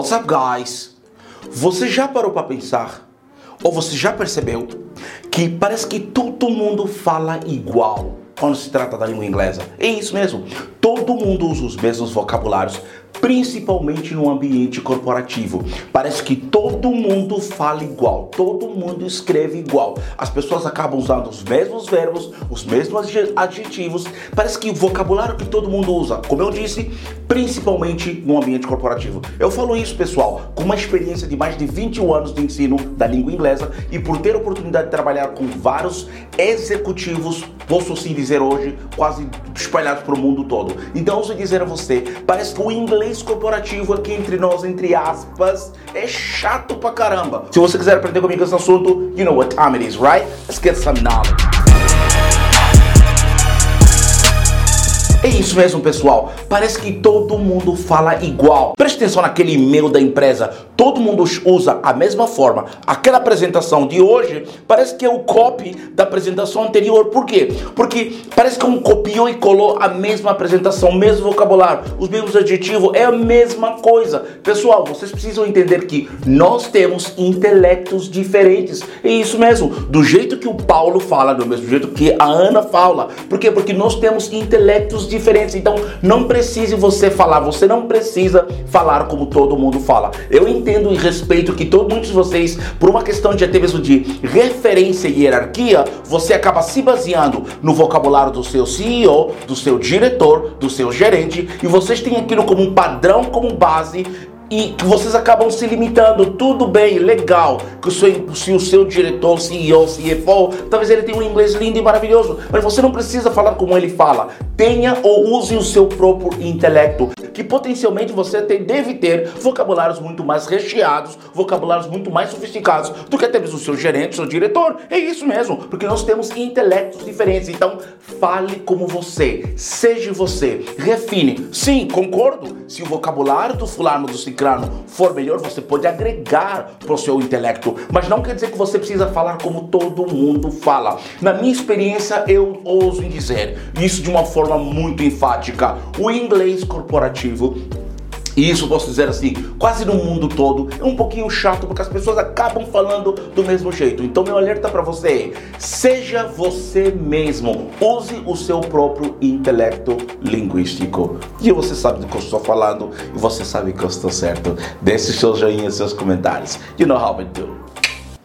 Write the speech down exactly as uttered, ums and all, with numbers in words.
What's up, guys? Você já parou para pensar, ou você já percebeu, que parece que todo mundo fala igual quando se trata da língua inglesa? É isso mesmo, todo mundo usa os mesmos vocabulários, principalmente no ambiente corporativo. Parece que todo mundo fala igual, todo mundo escreve igual. As pessoas acabam usando os mesmos verbos, os mesmos adjetivos. Parece que o vocabulário que todo mundo usa, como eu disse, principalmente no ambiente corporativo. Eu falo isso, pessoal, com uma experiência de mais de vinte e um anos de ensino da língua inglesa e por ter a oportunidade de trabalhar com vários executivos, posso assim dizer hoje, quase espalhados para o mundo todo. Então, eu vou dizer a você, parece que o inglês corporativo aqui entre nós, entre aspas, é chato pra caramba. Se você quiser aprender comigo esse assunto, you know what time it is, right? Let's get some knowledge. É isso mesmo, pessoal. Parece que todo mundo fala igual. Preste atenção naquele e-mail da empresa. Todo mundo usa a mesma forma. Aquela apresentação de hoje parece que é o copy da apresentação anterior. Por quê? Porque parece que um copiou e colou a mesma apresentação, o mesmo vocabulário, os mesmos adjetivos. É a mesma coisa. Pessoal, vocês precisam entender que nós temos intelectos diferentes. É isso mesmo. Do jeito que o Paulo fala, do mesmo jeito que a Ana fala. Por quê? Porque nós temos intelectos diferentes, então não precise você falar, você não precisa falar como todo mundo fala. Eu entendo e respeito que todos muitos de vocês, por uma questão de até mesmo de referência e hierarquia, você acaba se baseando no vocabulário do seu C E O, do seu diretor, do seu gerente, e vocês têm aquilo como um padrão, como base, e que vocês acabam se limitando. Tudo bem, legal, que o seu, se o seu diretor, C E O, C F O, talvez ele tenha um inglês lindo e maravilhoso, mas você não precisa falar como ele fala. Tenha ou use o seu próprio intelecto, que potencialmente você tem, deve ter vocabulários muito mais recheados, vocabulários muito mais sofisticados do que até mesmo o seu gerente, o seu diretor. É isso mesmo, porque nós temos intelectos diferentes. Então, fale como você, seja você, refine. Sim, concordo, se o vocabulário do fulano, do ciclano for melhor, você pode agregar para o seu intelecto, mas não quer dizer que você precisa falar como todo mundo fala. Na minha experiência, eu ouso dizer isso de uma forma muito enfática: o inglês corporativo, e isso posso dizer assim, quase no mundo todo, é um pouquinho chato porque as pessoas acabam falando do mesmo jeito. Então meu alerta para você: seja você mesmo, use o seu próprio intelecto linguístico. E você sabe do que eu estou falando, e você sabe que eu estou certo. Deixe seus joinhas, seus comentários. You know how we do.